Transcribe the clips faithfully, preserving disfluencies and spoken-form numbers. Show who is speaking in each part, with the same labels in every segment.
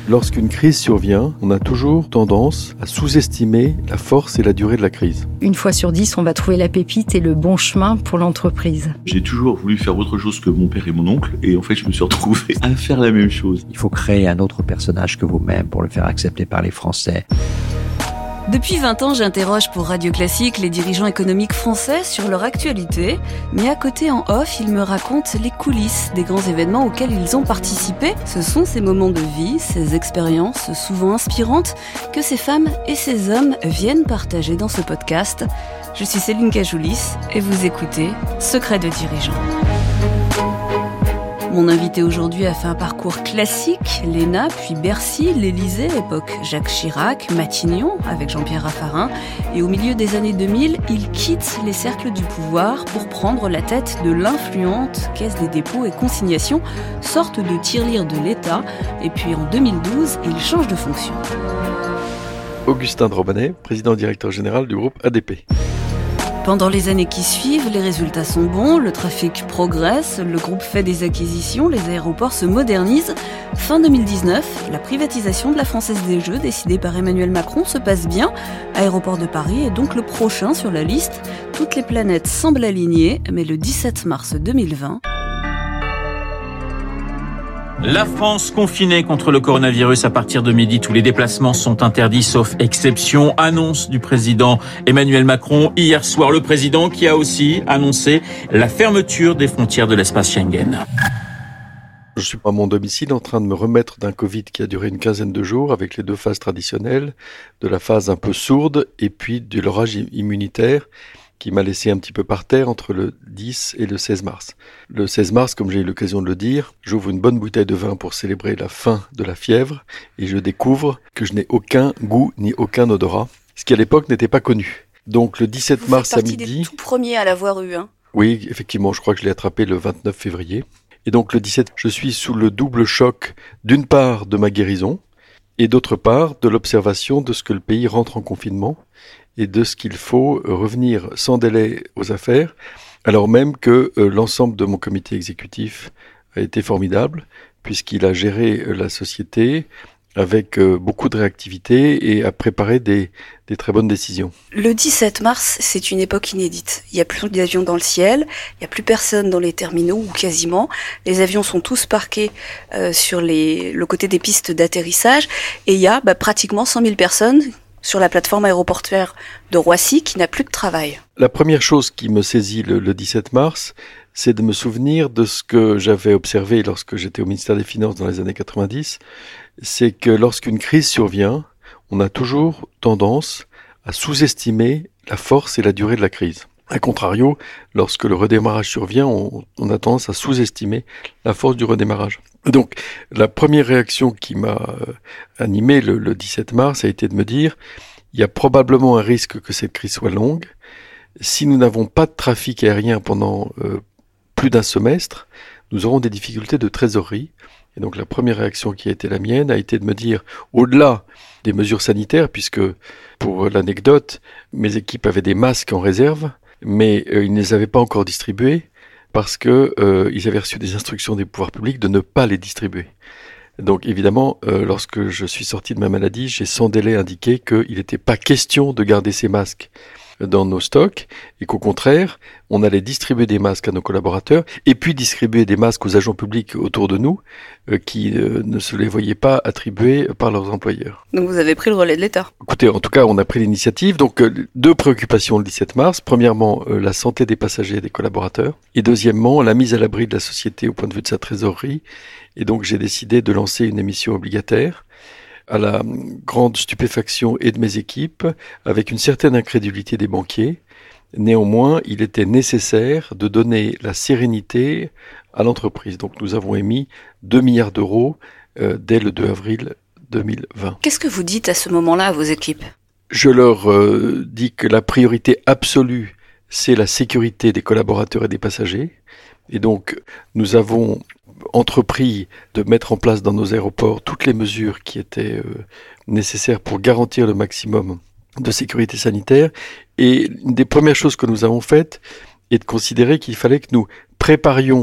Speaker 1: Lorsqu'une crise survient, on a toujours tendance à sous-estimer la force et la durée de la crise.
Speaker 2: Une fois sur dix, on va trouver la pépite et le bon chemin pour l'entreprise.
Speaker 3: J'ai toujours voulu faire autre chose que mon père et mon oncle, et en fait, je me suis retrouvé à faire la même chose.
Speaker 4: Il faut créer un autre personnage que vous-même pour le faire accepter par les Français.
Speaker 5: Depuis vingt ans, j'interroge pour Radio Classique les dirigeants économiques français sur leur actualité. Mais à côté, en off, ils me racontent les coulisses des grands événements auxquels ils ont participé. Ce sont ces moments de vie, ces expériences souvent inspirantes que ces femmes et ces hommes viennent partager dans ce podcast. Je suis Céline Cajoulis et vous écoutez Secrets de dirigeants. Mon invité aujourd'hui a fait un parcours classique, l'E N A, puis Bercy, l'Élysée, époque Jacques Chirac, Matignon, avec Jean-Pierre Raffarin. Et au milieu des années deux mille, il quitte les cercles du pouvoir pour prendre la tête de l'influente Caisse des dépôts et consignations, sorte de tirelire de l'État. Et puis en deux mille douze, il change de fonction.
Speaker 1: Augustin de Romanet, président directeur général du groupe A D P.
Speaker 5: Pendant les années qui suivent, les résultats sont bons, le trafic progresse, le groupe fait des acquisitions, les aéroports se modernisent. Fin deux mille dix-neuf, la privatisation de la Française des Jeux, décidée par Emmanuel Macron, se passe bien. Aéroport de Paris est donc le prochain sur la liste. Toutes les planètes semblent alignées, mais le dix-sept mars deux mille vingt...
Speaker 6: La France confinée contre le coronavirus à partir de midi. Tous les déplacements sont interdits sauf exception. Annonce du président Emmanuel Macron. Hier soir, le président qui a aussi annoncé la fermeture des frontières de l'espace Schengen.
Speaker 1: Je suis à mon domicile en train de me remettre d'un Covid qui a duré une quinzaine de jours avec les deux phases traditionnelles, de la phase un peu sourde et puis de l'orage immunitaire qui m'a laissé un petit peu par terre entre le dix et le seize mars. Le seize mars, comme j'ai eu l'occasion de le dire, j'ouvre une bonne bouteille de vin pour célébrer la fin de la fièvre et je découvre que je n'ai aucun goût ni aucun odorat, ce qui à l'époque n'était pas connu. Donc le dix-sept
Speaker 5: Vous
Speaker 1: mars à midi...
Speaker 5: Vous faites partie des tout premiers à l'avoir eu, hein.
Speaker 1: Oui, effectivement, je crois que je l'ai attrapé le vingt-neuf février. Et donc le dix-sept, je suis sous le double choc d'une part de ma guérison et d'autre part de l'observation de ce que le pays rentre en confinement et de ce qu'il faut revenir sans délai aux affaires, alors même que euh, l'ensemble de mon comité exécutif a été formidable, puisqu'il a géré euh, la société avec euh, beaucoup de réactivité et a préparé des, des très bonnes décisions.
Speaker 5: Le dix-sept mars, c'est une époque inédite. Il n'y a plus d'avions dans le ciel, il n'y a plus personne dans les terminaux, ou quasiment. Les avions sont tous parqués euh, sur les, le côté des pistes d'atterrissage, et il y a bah, pratiquement cent mille personnes sur la plateforme aéroportuaire de Roissy qui n'a plus de travail.
Speaker 1: La première chose qui me saisit le, le dix-sept mars, c'est de me souvenir de ce que j'avais observé lorsque j'étais au ministère des Finances dans les années quatre-vingt-dix, c'est que lorsqu'une crise survient, on a toujours tendance à sous-estimer la force et la durée de la crise. A contrario, lorsque le redémarrage survient, on, on a tendance à sous-estimer la force du redémarrage. Donc, la première réaction qui m'a euh, animé le, le dix-sept mars a été de me dire, il y a probablement un risque que cette crise soit longue. Si nous n'avons pas de trafic aérien pendant euh, plus d'un semestre, nous aurons des difficultés de trésorerie. Et donc, la première réaction qui a été la mienne a été de me dire, au-delà des mesures sanitaires, puisque, pour l'anecdote, mes équipes avaient des masques en réserve, mais euh, ils ne les avaient pas encore distribués, parce que euh, ils avaient reçu des instructions des pouvoirs publics de ne pas les distribuer. Donc évidemment, euh, lorsque je suis sorti de ma maladie, j'ai sans délai indiqué qu'il n'était pas question de garder ces masques dans nos stocks et qu'au contraire, on allait distribuer des masques à nos collaborateurs et puis distribuer des masques aux agents publics autour de nous euh, qui euh, ne se les voyaient pas attribués par leurs employeurs.
Speaker 5: Donc vous avez pris le relais de l'État.
Speaker 1: Écoutez, en tout cas, on a pris l'initiative. Donc euh, deux préoccupations le dix-sept mars. Premièrement, euh, la santé des passagers et des collaborateurs. Et deuxièmement, la mise à l'abri de la société au point de vue de sa trésorerie. Et donc j'ai décidé de lancer une émission obligataire à la grande stupéfaction et de mes équipes, avec une certaine incrédulité des banquiers. Néanmoins, il était nécessaire de donner la sérénité à l'entreprise. Donc nous avons émis deux milliards d'euros euh, dès le deux avril deux mille vingt.
Speaker 5: Qu'est-ce que vous dites à ce moment-là à vos équipes ?
Speaker 1: Je leur euh, dis que la priorité absolue, c'est la sécurité des collaborateurs et des passagers. Et donc, nous avons entrepris de mettre en place dans nos aéroports toutes les mesures qui étaient euh, nécessaires pour garantir le maximum de sécurité sanitaire. Et une des premières choses que nous avons faites est de considérer qu'il fallait que nous préparions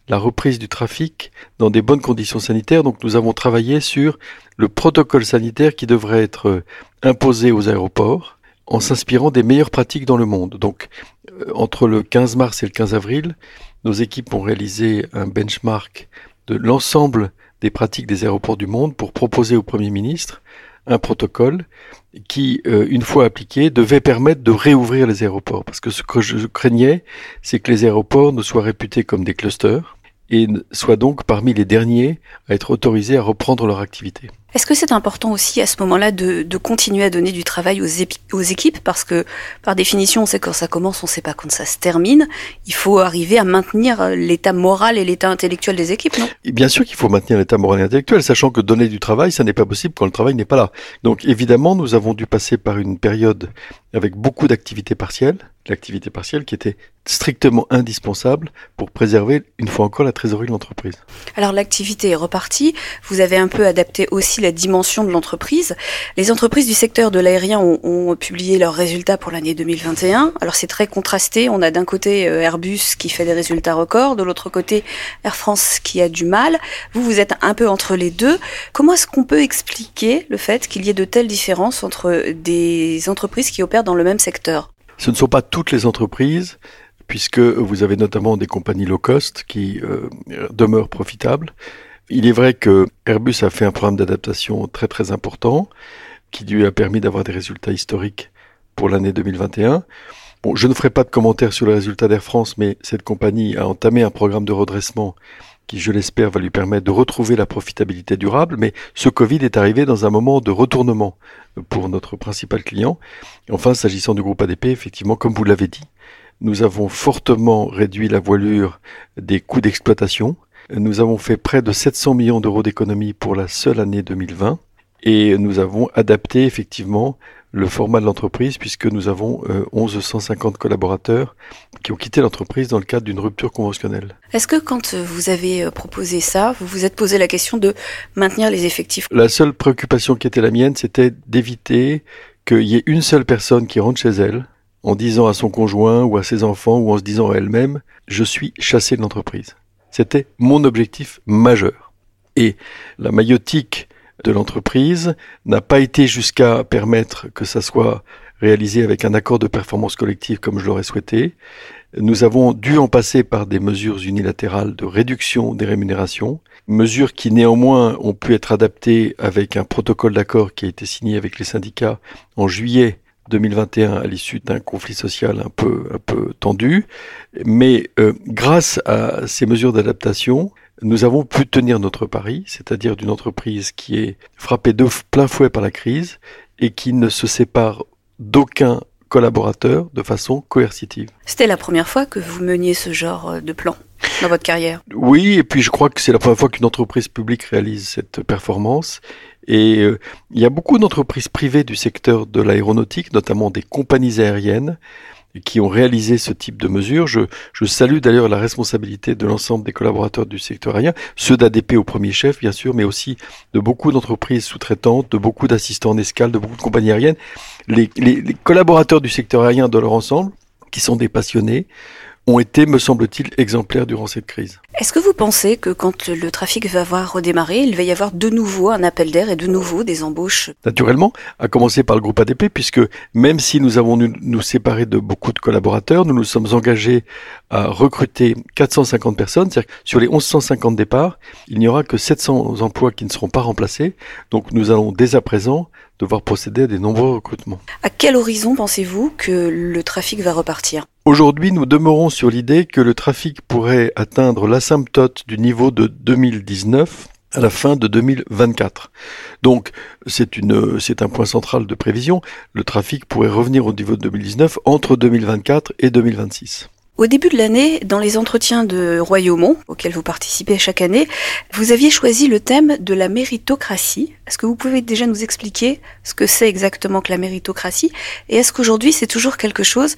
Speaker 1: la reprise du trafic dans des bonnes conditions sanitaires. Donc nous avons travaillé sur le protocole sanitaire qui devrait être imposé aux aéroports en s'inspirant des meilleures pratiques dans le monde. Donc euh, entre le quinze mars et le quinze avril, nos équipes ont réalisé un benchmark de l'ensemble des pratiques des aéroports du monde pour proposer au Premier ministre un protocole qui, euh, une fois appliqué, devait permettre de réouvrir les aéroports. Parce que ce que je craignais, c'est que les aéroports ne soient réputés comme des clusters et soient donc parmi les derniers à être autorisés à reprendre leur activité.
Speaker 5: Est-ce que c'est important aussi à ce moment-là de, de continuer à donner du travail aux, épi- aux équipes? Parce que par définition, on sait quand ça commence, on ne sait pas quand ça se termine. Il faut arriver à maintenir l'état moral et l'état intellectuel des équipes, non?
Speaker 1: Et bien sûr qu'il faut maintenir l'état moral et intellectuel, sachant que donner du travail, ça n'est pas possible quand le travail n'est pas là. Donc évidemment, nous avons dû passer par une période avec beaucoup d'activités partielles, l'activité partielle qui était strictement indispensable pour préserver, une fois encore, la trésorerie de l'entreprise.
Speaker 5: Alors l'activité est repartie, vous avez un peu adapté aussi la dimension de l'entreprise. Les entreprises du secteur de l'aérien ont, ont publié leurs résultats pour l'année deux mille vingt et un. Alors c'est très contrasté, on a d'un côté Airbus qui fait des résultats records, de l'autre côté Air France qui a du mal. Vous, vous êtes un peu entre les deux. Comment est-ce qu'on peut expliquer le fait qu'il y ait de telles différences entre des entreprises qui opèrent dans le même secteur?
Speaker 1: Ce ne sont pas toutes les entreprises, puisque vous avez notamment des compagnies low cost qui euh, demeurent profitables. Il est vrai que Airbus a fait un programme d'adaptation très très important, qui lui a permis d'avoir des résultats historiques pour l'année deux mille vingt et un. Bon, je ne ferai pas de commentaires sur les résultats d'Air France, mais cette compagnie a entamé un programme de redressement qui, je l'espère, va lui permettre de retrouver la profitabilité durable. Mais ce Covid est arrivé dans un moment de retournement pour notre principal client. Enfin, s'agissant du groupe A D P, effectivement, comme vous l'avez dit, nous avons fortement réduit la voilure des coûts d'exploitation. Nous avons fait près de sept cents millions d'euros d'économies pour la seule année deux mille vingt et nous avons adapté effectivement le format de l'entreprise puisque nous avons euh, mille cent cinquante collaborateurs qui ont quitté l'entreprise dans le cadre d'une rupture conventionnelle.
Speaker 5: Est-ce que quand vous avez proposé ça, vous vous êtes posé la question de maintenir les effectifs?
Speaker 1: La seule préoccupation qui était la mienne, c'était d'éviter qu'il y ait une seule personne qui rentre chez elle en disant à son conjoint ou à ses enfants ou en se disant à elle-même « je suis chassé de l'entreprise ». C'était mon objectif majeur. Et la maïotique de l'entreprise n'a pas été jusqu'à permettre que ça soit réalisé avec un accord de performance collective comme je l'aurais souhaité. Nous avons dû en passer par des mesures unilatérales de réduction des rémunérations, mesures qui néanmoins ont pu être adaptées avec un protocole d'accord qui a été signé avec les syndicats en juillet deux mille vingt et un à l'issue d'un conflit social un peu, un peu tendu. Mais euh, grâce à ces mesures d'adaptation, nous avons pu tenir notre pari, c'est-à-dire d'une entreprise qui est frappée de plein fouet par la crise et qui ne se sépare d'aucun collaborateur de façon coercitive.
Speaker 5: C'était la première fois que vous meniez ce genre de plan dans votre carrière?
Speaker 1: Oui, et puis je crois que c'est la première fois qu'une entreprise publique réalise cette performance. Et euh, il y a beaucoup d'entreprises privées du secteur de l'aéronautique, notamment des compagnies aériennes, qui ont réalisé ce type de mesures. Je, je salue d'ailleurs la responsabilité de l'ensemble des collaborateurs du secteur aérien, ceux d'A D P au premier chef, bien sûr, mais aussi de beaucoup d'entreprises sous-traitantes, de beaucoup d'assistants en escale, de beaucoup de compagnies aériennes. Les, les, les collaborateurs du secteur aérien dans leur ensemble, qui sont des passionnés, ont été, me semble-t-il, exemplaires durant cette crise.
Speaker 5: Est-ce que vous pensez que quand le trafic va avoir redémarré, il va y avoir de nouveau un appel d'air et de nouveau des embauches?
Speaker 1: Naturellement, à commencer par le groupe A D P, puisque même si nous avons nous, nous séparé de beaucoup de collaborateurs, nous nous sommes engagés à recruter quatre cent cinquante personnes, c'est-à-dire que sur les mille cent cinquante départs, il n'y aura que sept cents emplois qui ne seront pas remplacés. Donc nous allons dès à présent devoir procéder à des nombreux recrutements.
Speaker 5: À quel horizon pensez-vous que le trafic va repartir?
Speaker 1: Aujourd'hui, nous demeurons sur l'idée que le trafic pourrait atteindre l'asymptote du niveau de deux mille dix-neuf à la fin de deux mille vingt-quatre. Donc, c'est une, c'est un point central de prévision. Le trafic pourrait revenir au niveau de deux mille dix-neuf entre deux mille vingt-quatre et deux mille vingt-six.
Speaker 5: Au début de l'année, dans les entretiens de Royaumont, auxquels vous participez chaque année, vous aviez choisi le thème de la méritocratie. Est-ce que vous pouvez déjà nous expliquer ce que c'est exactement que la méritocratie? Et est-ce qu'aujourd'hui, c'est toujours quelque chose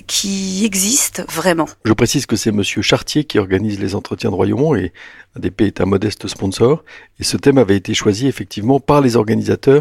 Speaker 5: qui existe vraiment?
Speaker 1: Je précise que c'est Monsieur Chartier qui organise les entretiens de Royaumont et A D P est un modeste sponsor. Et ce thème avait été choisi effectivement par les organisateurs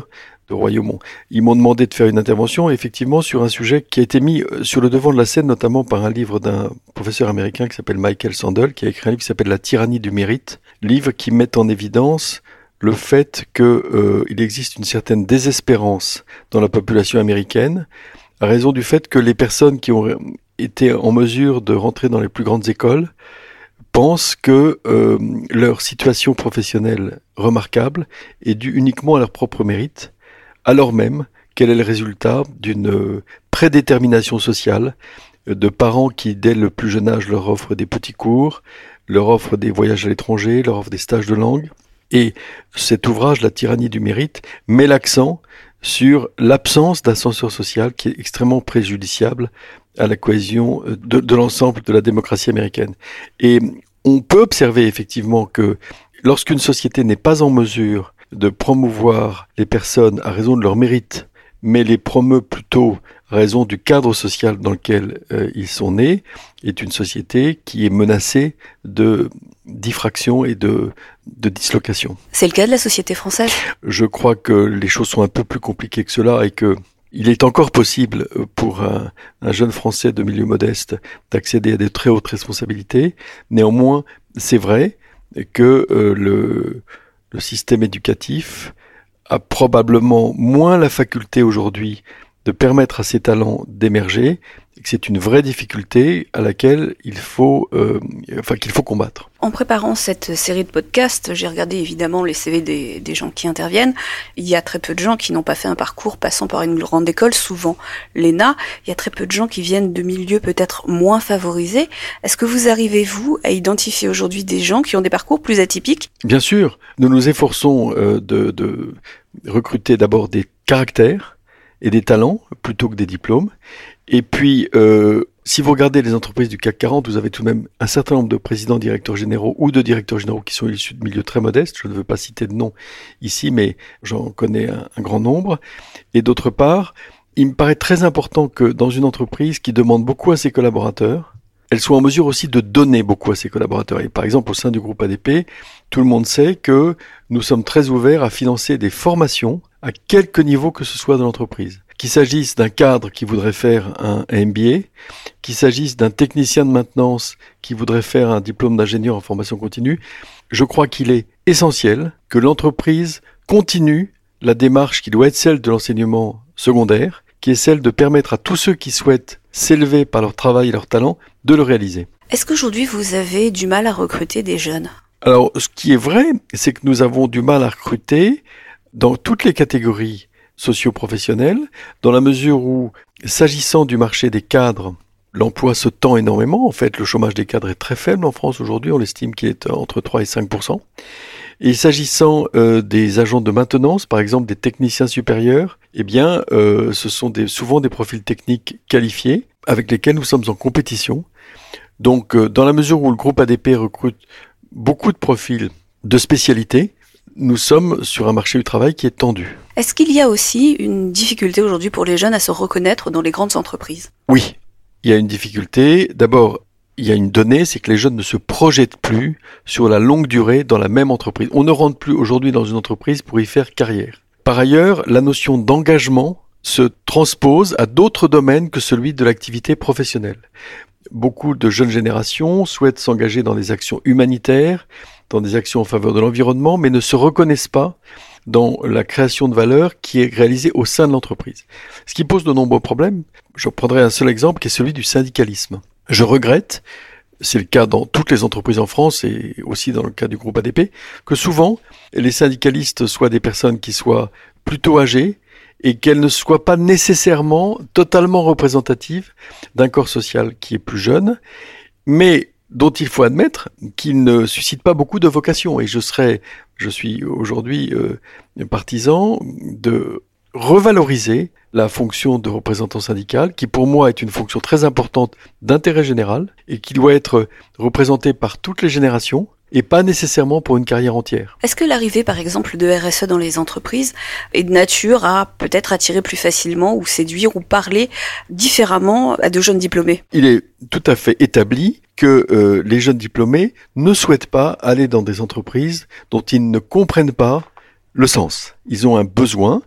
Speaker 1: de Royaumont. Ils m'ont demandé de faire une intervention, effectivement, sur un sujet qui a été mis sur le devant de la scène, notamment par un livre d'un professeur américain qui s'appelle Michael Sandel, qui a écrit un livre qui s'appelle La tyrannie du mérite, livre qui met en évidence le fait qu'il euh, existe une certaine désespérance dans la population américaine, à raison du fait que les personnes qui ont été en mesure de rentrer dans les plus grandes écoles pensent que euh, leur situation professionnelle remarquable est due uniquement à leur propre mérite, alors même qu'elle est le résultat d'une euh, prédétermination sociale euh, de parents qui, dès le plus jeune âge, leur offrent des petits cours, leur offrent des voyages à l'étranger, leur offrent des stages de langue. Et cet ouvrage, La tyrannie du mérite, met l'accent sur l'absence d'ascenseur social qui est extrêmement préjudiciable à la cohésion de, de l'ensemble de la démocratie américaine. Et on peut observer effectivement que lorsqu'une société n'est pas en mesure de promouvoir les personnes à raison de leur mérite, mais les promeut plutôt à raison du cadre social dans lequel euh, ils sont nés, est une société qui est menacée de diffraction et de, de dislocation.
Speaker 5: C'est le cas de la société française ?
Speaker 1: Je crois que les choses sont un peu plus compliquées que cela et que il est encore possible pour un, un jeune Français de milieu modeste d'accéder à de très hautes responsabilités. Néanmoins, c'est vrai que euh, le, le système éducatif a probablement moins la faculté aujourd'hui de permettre à ces talents d'émerger, et que c'est une vraie difficulté à laquelle il faut, euh, enfin, qu'il faut combattre.
Speaker 5: En préparant cette série de podcasts, j'ai regardé évidemment les C V des, des gens qui interviennent. Il y a très peu de gens qui n'ont pas fait un parcours passant par une grande école, souvent l'E N A. Il y a très peu de gens qui viennent de milieux peut-être moins favorisés. Est-ce que vous arrivez, vous, à identifier aujourd'hui des gens qui ont des parcours plus atypiques ?
Speaker 1: Bien sûr, nous nous efforçons euh, de, de recruter d'abord des caractères et des talents plutôt que des diplômes. Et puis, euh, si vous regardez les entreprises du C A C quarante, vous avez tout de même un certain nombre de présidents, directeurs généraux ou de directeurs généraux qui sont issus de milieux très modestes. Je ne veux pas citer de nom ici, mais j'en connais un, un grand nombre. Et d'autre part, il me paraît très important que dans une entreprise qui demande beaucoup à ses collaborateurs, elle soit en mesure aussi de donner beaucoup à ses collaborateurs. Et par exemple, au sein du groupe A D P, tout le monde sait que nous sommes très ouverts à financer des formations à quelque niveau que ce soit de l'entreprise. Qu'il s'agisse d'un cadre qui voudrait faire un M B A, qu'il s'agisse d'un technicien de maintenance qui voudrait faire un diplôme d'ingénieur en formation continue, je crois qu'il est essentiel que l'entreprise continue la démarche qui doit être celle de l'enseignement secondaire, qui est celle de permettre à tous ceux qui souhaitent s'élever par leur travail et leur talent de le réaliser.
Speaker 5: Est-ce qu'aujourd'hui vous avez du mal à recruter des jeunes ?
Speaker 1: Alors, ce qui est vrai, c'est que nous avons du mal à recruter dans toutes les catégories socio-professionnelles, dans la mesure où, s'agissant du marché des cadres, l'emploi se tend énormément. En fait, le chômage des cadres est très faible en France aujourd'hui, on estime qu'il est entre trois et cinq pour cent. Et s'agissant euh, des agents de maintenance, par exemple des techniciens supérieurs, eh bien, euh, ce sont des, souvent des profils techniques qualifiés avec lesquels nous sommes en compétition. Donc, euh, dans la mesure où le groupe A D P recrute beaucoup de profils de spécialité, nous sommes sur un marché du travail qui est tendu.
Speaker 5: Est-ce qu'il y a aussi une difficulté aujourd'hui pour les jeunes à se reconnaître dans les grandes entreprises ?
Speaker 1: Oui, il y a une difficulté. D'abord, il y a une donnée, c'est que les jeunes ne se projettent plus sur la longue durée dans la même entreprise. On ne rentre plus aujourd'hui dans une entreprise pour y faire carrière. Par ailleurs, la notion d'engagement se transpose à d'autres domaines que celui de l'activité professionnelle. Beaucoup de jeunes générations souhaitent s'engager dans des actions humanitaires, dans des actions en faveur de l'environnement, mais ne se reconnaissent pas dans la création de valeur qui est réalisée au sein de l'entreprise. Ce qui pose de nombreux problèmes. Je prendrai un seul exemple qui est celui du syndicalisme. Je regrette, c'est le cas dans toutes les entreprises en France et aussi dans le cas du groupe A D P, que souvent les syndicalistes soient des personnes qui soient plutôt âgées et qu'elles ne soient pas nécessairement totalement représentatives d'un corps social qui est plus jeune, mais dont il faut admettre qu'il ne suscite pas beaucoup de vocation. Et je serais, je suis aujourd'hui euh, partisan de revaloriser la fonction de représentant syndical, qui pour moi est une fonction très importante d'intérêt général et qui doit être représentée par toutes les générations et pas nécessairement pour une carrière entière.
Speaker 5: Est-ce que l'arrivée, par exemple, de R S E dans les entreprises est de nature à peut-être attirer plus facilement ou séduire ou parler différemment à de jeunes diplômés ?
Speaker 1: Il est tout à fait établi que euh, les jeunes diplômés ne souhaitent pas aller dans des entreprises dont ils ne comprennent pas le sens. Ils ont un besoin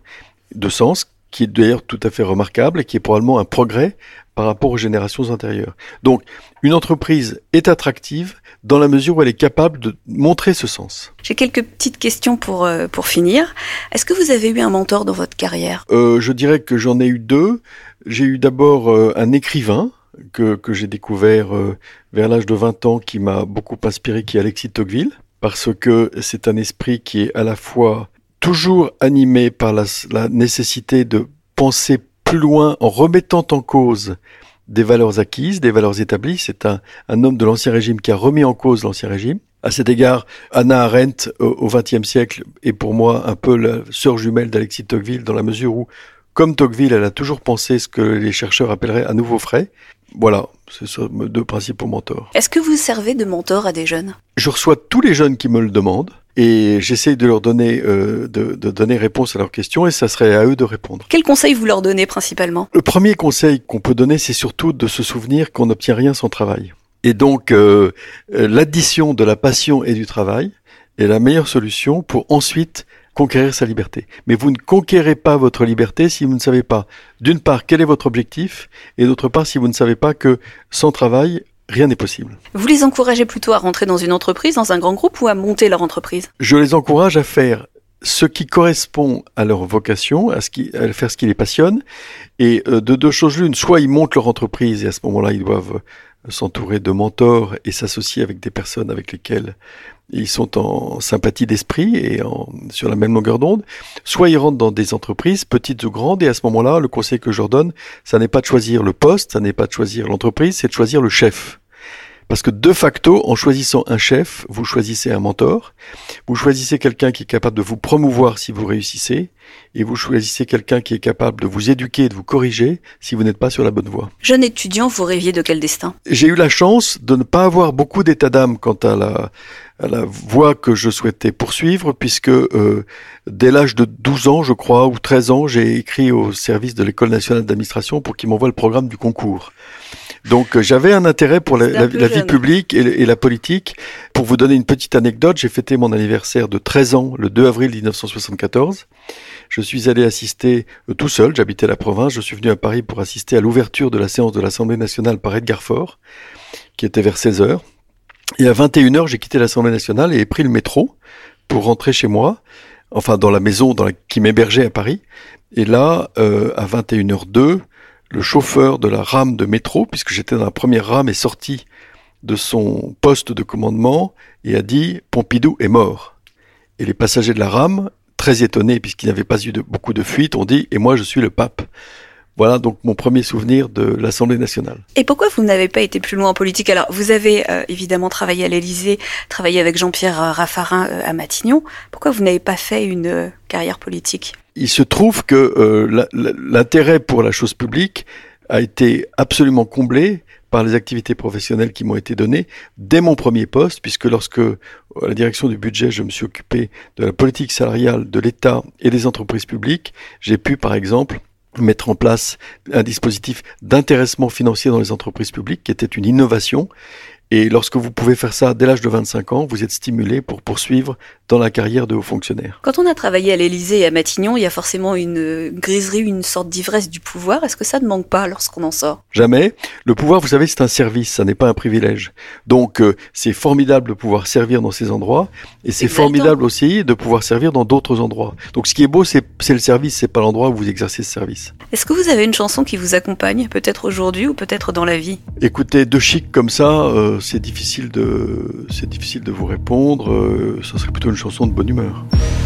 Speaker 1: de sens, qui est d'ailleurs tout à fait remarquable et qui est probablement un progrès par rapport aux générations antérieures. Donc, une entreprise est attractive dans la mesure où elle est capable de montrer ce sens.
Speaker 5: J'ai quelques petites questions pour, euh, pour finir. Est-ce que vous avez eu un mentor dans votre carrière ?
Speaker 1: euh, Je dirais que j'en ai eu deux. J'ai eu d'abord euh, un écrivain que, que j'ai découvert euh, vers l'âge de vingt ans qui m'a beaucoup inspiré, qui est Alexis de Tocqueville, parce que c'est un esprit qui est à la fois toujours animé par la, la nécessité de penser plus loin en remettant en cause des valeurs acquises, des valeurs établies. C'est un, un homme de l'Ancien Régime qui a remis en cause l'Ancien Régime. À cet égard, Hannah Arendt, au vingtième siècle, est pour moi un peu la sœur jumelle d'Alexis de Tocqueville, dans la mesure où, comme Tocqueville, elle a toujours pensé ce que les chercheurs appelleraient un nouveau frais. Voilà, c'est ce deux principaux mentors.
Speaker 5: Est-ce que vous servez de mentor à des jeunes ?
Speaker 1: Je reçois tous les jeunes qui me le demandent et j'essaye de leur donner, euh, de, de donner réponse à leurs questions et ça serait à eux de répondre.
Speaker 5: Quels conseils vous leur donnez principalement ?
Speaker 1: Le premier conseil qu'on peut donner, c'est surtout de se souvenir qu'on n'obtient rien sans travail. Et donc, euh, l'addition de la passion et du travail est la meilleure solution pour ensuite conquérir sa liberté. Mais vous ne conquérez pas votre liberté si vous ne savez pas, d'une part, quel est votre objectif, et d'autre part, si vous ne savez pas que sans travail, rien n'est possible.
Speaker 5: Vous les encouragez plutôt à rentrer dans une entreprise, dans un grand groupe, ou à monter leur entreprise ?
Speaker 1: Je les encourage à faire ce qui correspond à leur vocation, à, ce qui, à faire ce qui les passionne, et euh, de deux choses l'une, soit ils montent leur entreprise, et à ce moment-là, ils doivent s'entourer de mentors et s'associer avec des personnes avec lesquelles ils sont en sympathie d'esprit et en, sur la même longueur d'onde, soit ils rentrent dans des entreprises, petites ou grandes, et à ce moment-là, le conseil que je leur donne, ça n'est pas de choisir le poste, ça n'est pas de choisir l'entreprise, c'est de choisir le chef. Parce que de facto, en choisissant un chef, vous choisissez un mentor, vous choisissez quelqu'un qui est capable de vous promouvoir si vous réussissez, et vous choisissez quelqu'un qui est capable de vous éduquer et de vous corriger si vous n'êtes pas sur la bonne voie.
Speaker 5: Jeune étudiant, vous rêviez de quel destin ?
Speaker 1: J'ai eu la chance de ne pas avoir beaucoup d'état d'âme quant à la, à la voie que je souhaitais poursuivre, puisque euh, dès l'âge de douze ans, je crois, ou treize ans, j'ai écrit au service de l'École nationale d'administration pour qu'il m'envoie le programme du concours. Donc euh, j'avais un intérêt pour la, la, la vie publique et, et la politique. Pour vous donner une petite anecdote, j'ai fêté mon anniversaire de treize ans le deux avril dix-neuf cent soixante-quatorze. Je suis allé assister euh, tout seul, j'habitais la province, je suis venu à Paris pour assister à l'ouverture de la séance de l'Assemblée nationale par Edgar Faure, qui était vers seize heures. Et à vingt et une heures, j'ai quitté l'Assemblée nationale et ai pris le métro pour rentrer chez moi, enfin dans la maison dans la, qui m'hébergeait à Paris. Et là, euh, à vingt et une heures deux, le chauffeur de la rame de métro, puisque j'étais dans la première rame, est sorti de son poste de commandement et a dit « Pompidou est mort ». Et les passagers de la rame, très étonnés puisqu'il n'y avait pas eu de, beaucoup de fuites, ont dit « Et moi, je suis le pape ». Voilà donc mon premier souvenir de l'Assemblée nationale.
Speaker 5: Et pourquoi vous n'avez pas été plus loin en politique ? Alors, vous avez euh, évidemment travaillé à l'Élysée, travaillé avec Jean-Pierre euh, Raffarin euh, à Matignon. Pourquoi vous n'avez pas fait une euh, carrière politique ?
Speaker 1: Il se trouve que euh, la, la, l'intérêt pour la chose publique a été absolument comblé par les activités professionnelles qui m'ont été données dès mon premier poste, puisque lorsque, à la direction du budget, je me suis occupé de la politique salariale de l'État et des entreprises publiques, j'ai pu, par exemple, mettre en place un dispositif d'intéressement financier dans les entreprises publiques qui était une innovation. Et lorsque vous pouvez faire ça dès l'âge de vingt-cinq ans, vous êtes stimulé pour poursuivre dans la carrière de haut fonctionnaire.
Speaker 5: Quand on a travaillé à l'Élysée et à Matignon, il y a forcément une griserie, une sorte d'ivresse du pouvoir. Est-ce que ça ne manque pas lorsqu'on en sort ?
Speaker 1: Jamais. Le pouvoir, vous savez, c'est un service, ça n'est pas un privilège. Donc, euh, c'est formidable de pouvoir servir dans ces endroits, et c'est
Speaker 5: Exaltant.
Speaker 1: formidable aussi de pouvoir servir dans d'autres endroits. Donc, ce qui est beau, c'est, c'est le service, c'est pas l'endroit où vous exercez ce service.
Speaker 5: Est-ce que vous avez une chanson qui vous accompagne, peut-être aujourd'hui ou peut-être dans la vie ?
Speaker 1: Écoutez, de chic comme ça, euh, c'est difficile de, c'est difficile de vous répondre. Euh, ça serait plutôt une chanson de bonne humeur.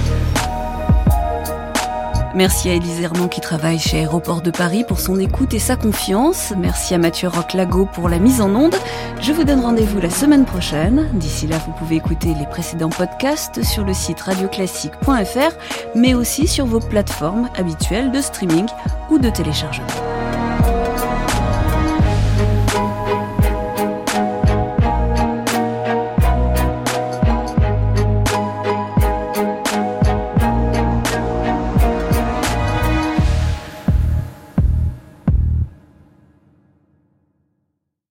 Speaker 5: Merci à Élise Herman qui travaille chez Aéroports de Paris pour son écoute et sa confiance. Merci à Mathieu Roch-Lago pour la mise en onde. Je vous donne rendez-vous la semaine prochaine. D'ici là, vous pouvez écouter les précédents podcasts sur le site radio classique point f r, mais aussi sur vos plateformes habituelles de streaming ou de téléchargement.